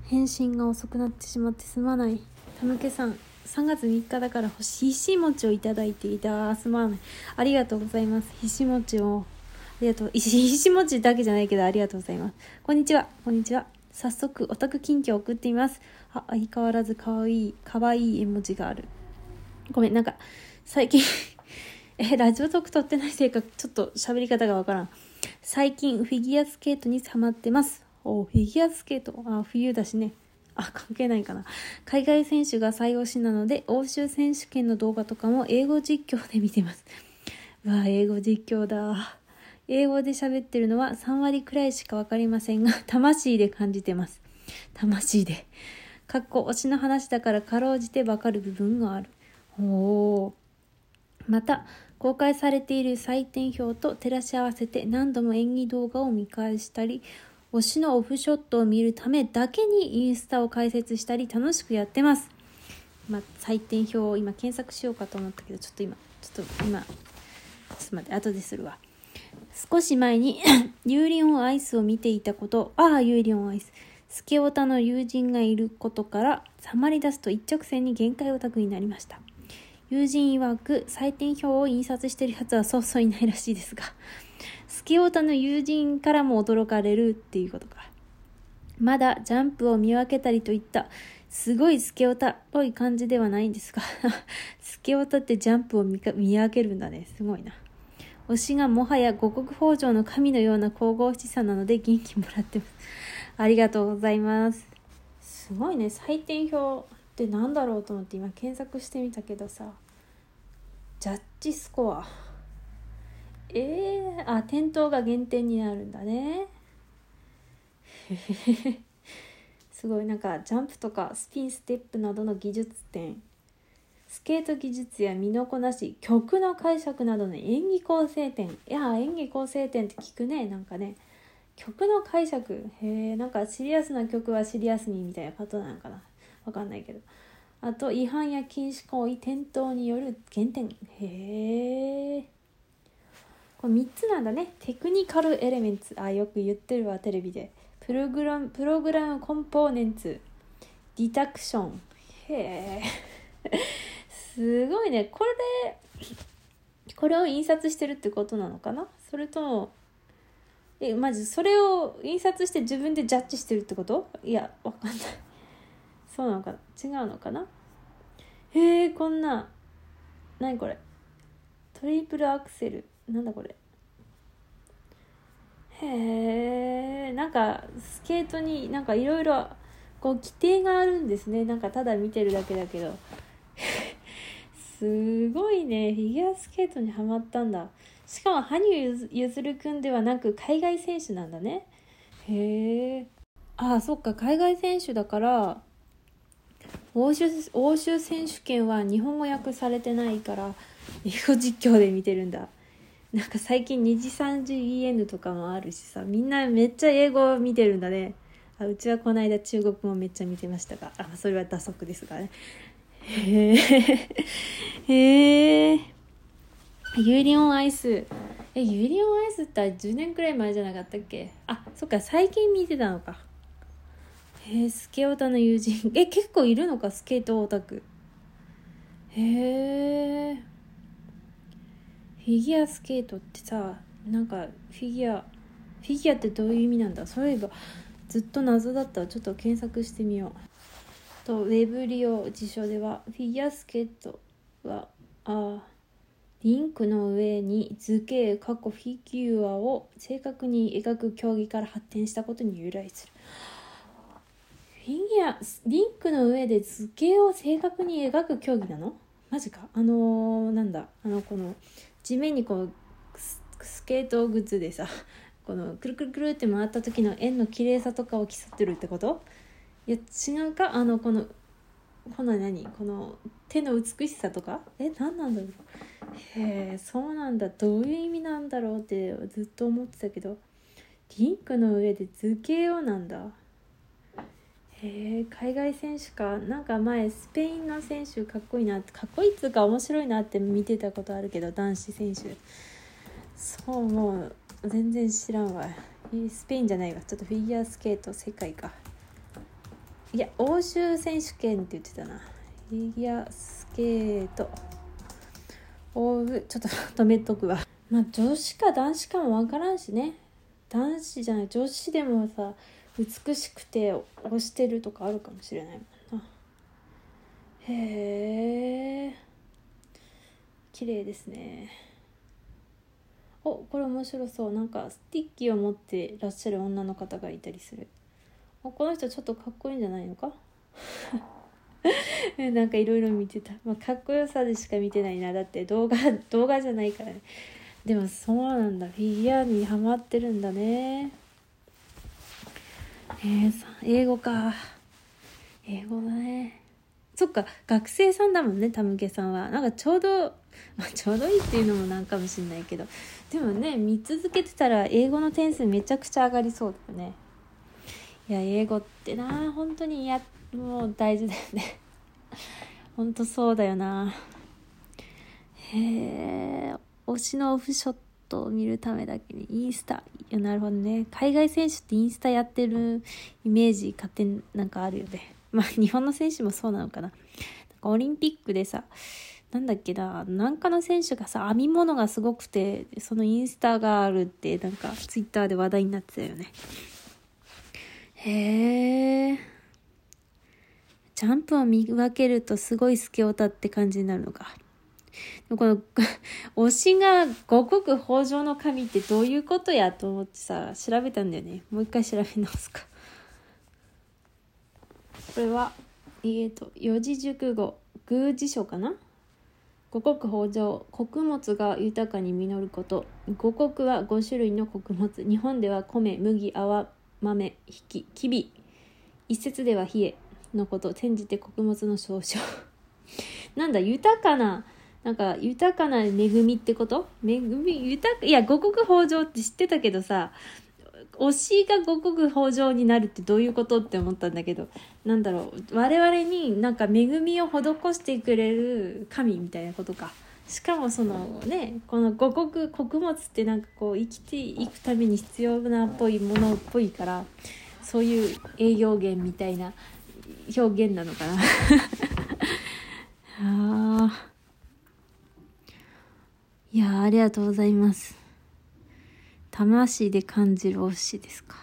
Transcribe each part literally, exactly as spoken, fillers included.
返信が遅くなってしまってすまない。たむけさん、さんがつみっかだからひし餅をいただいていた。すまない。ありがとうございます。ひし餅をありがとう。ひし餅だけじゃないけどありがとうございます。こんにちは。こんにちは。早速オタク近況を送っています。あ、相変わらずかわいいかわいい絵文字がある。ごめん、なんか最近えラジオトーク撮ってないせいかちょっと喋り方がわからん。最近フィギュアスケートにハマってます。おフィギュアスケート、あ冬だしね。あ関係ないかな。海外選手が最推しなので欧州選手権の動画とかも英語実況で見てます。うわ英語実況だ。英語で喋ってるのはさんわりくらいしかわかりませんが魂で感じてます。魂でかっこ推しの話だからかろうじてわかる部分がある。おーまた公開されている採点表と照らし合わせて何度も演技動画を見返したり、推しのオフショットを見るためだけにインスタを開設したり楽しくやってます。まあ、採点表を今検索しようかと思ったけど、ちょっと今ちょっと今ちょっと待って後でするわ。少し前にユーリオンアイスを見ていたこと、ああユーリオンアイススケオタの友人がいることからハマり出すと一直線に限界オタクになりました。友人曰く採点表を印刷しているやつはそうそういないらしいですが、スケオタの友人からも驚かれるっていうことか。まだジャンプを見分けたりといったすごいスケオタっぽい感じではないんですがスケオタってジャンプを 見, か見分けるんだね。すごいな。推しがもはや五穀豊穣の神のような神々しさなので元気もらってます。ありがとうございます。すごいね。採点表ってなんだろうと思って今検索してみたけどさ、ジャッジスコア、えー、あ点灯が減点になるんだねすごい。なんかジャンプとかスピンステップなどの技術点、スケート技術や身のこなし、曲の解釈などの演技構成点。いや演技構成点って聞くね。なんかね曲の解釈、へえ、なんかシリアスな曲はシリアスにみたいなことなのかな、わかんないけど。あと違反や禁止行為、転倒による減点。へえ、これみっつなんだね。テクニカルエレメンツ、あよく言ってるわテレビで。プログラムプログラムコンポーネンツ、ディタクション。へえすごいね。これこれを印刷してるってことなのかな、それともえマジそれを印刷して自分でジャッジしてるってこと？いやわかんないそうなのかな、違うのかな。へえ、こんな何これ、トリプルアクセル、なんだこれ。へえ、なんかスケートになんかいろいろこう規定があるんですね。なんかただ見てるだけだけどすごいね。フィギュアスケートにハマったんだ。しかも羽生結弦くんではなく海外選手なんだね。へえ。ああそっか、海外選手だから欧州、欧州選手権は日本語訳されてないから英語実況で見てるんだ。なんか最近にじさんじ イーエヌ とかもあるしさ、みんなめっちゃ英語を見てるんだね。あうちはこの間中国もめっちゃ見てましたが、あそれは打足ですがね。へえへえ、ユーリオンアイス、えユーリオンアイスってじゅうねんくらい前じゃなかったっけ。あそっか、最近見てたのか。へえ、スケオタの友人、え結構いるのか、スケートオタク。へえ、フィギュアスケートってさ、なんかフィギュアフィギュアってどういう意味なんだ。そういえばずっと謎だった。ちょっと検索してみよう。とウェブ利用辞書ではフィギュアスケートはあリンクの上に図形過去フィギュアを正確に描く競技から発展したことに由来する。フィギュアリンクの上で図形を正確に描く競技なの？マジか。あのー、なんだあのこの地面にこうスケートグッズでさ、このくるくるくるって回った時の円の綺麗さとかを競ってるってこと？いや違うか。あのこのこの何この手の美しさとか、え何なんだろう。へえ、そうなんだ。どういう意味なんだろうってずっと思ってたけど、リンクの上で図形をなんだ。へえ、海外選手か。なんか前スペインの選手かっこいいなって、かっこいいっつうか面白いなって見てたことあるけど、男子選手。そうもう全然知らんわ。スペインじゃないわ。ちょっとフィギュアスケート世界か。 いや欧州選手権って言ってたな。フィギュアスケートオーちょっと止めとくわ。まあ女子か男子かもわからんしね。男子じゃない女子でもさ美しくて推してるとかあるかもしれないもんな。へえ綺麗ですね。おこれ面白そう。なんかスティッキを持ってらっしゃる女の方がいたりする。おこの人ちょっとかっこいいんじゃないのかなんかいろいろ見てた、まあ、かっこよさでしか見てないな。だって動画動画じゃないからね。でもそうなんだ、フィギュアにハマってるんだね。えー、英語か。英語だね。そっか学生さんだもんねたむけさんは。なんかちょうど、まあ、ちょうどいいっていうのもなんかもしれないけど、でもね見続けてたら英語の点数めちゃくちゃ上がりそうだよね。いや英語ってな本当にやもう大事だよね本当そうだよな。へえ推しのオフショットを見るためだけにインスタ。いやなるほどね。海外選手ってインスタやってるイメージ勝手になんかあるよね。まあ日本の選手もそうなのかな。なんかオリンピックでさなんだっけななんかの選手がさ編み物がすごくてそのインスタがあるってなんかツイッターで話題になってたよね。へえジャンプを見分けるとすごいスケオタって感じになるのか。でもこの推しが五穀豊穣の神ってどういうことやと思ってさ調べたんだよね。もう一回調べ直すか。これはえーと四字熟語宮司書かな。五穀豊穣穀物が豊かに実ること。五穀はご種類の穀物。日本では米麦泡豆ひききび一説では冷えのこと転じて穀物の総称なんだ豊かななんか豊かな恵みってこと恵み豊かいや五穀豊穣って知ってたけどさ推しが五穀豊穣になるってどういうことって思ったんだけどなんだろう我々になんか恵みを施してくれる神みたいなことか。しかもそのねこの五穀穀物ってなんかこう生きていくために必要なっぽいものっぽいからそういう栄養源みたいな表現なのかなあいやありがとうございます。魂で感じる推しですか。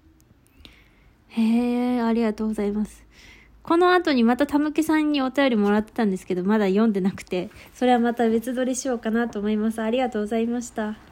へえありがとうございます。この後にまたたむけさんにお便りもらってたんですけどまだ読んでなくてそれはまた別撮りしようかなと思います。ありがとうございました。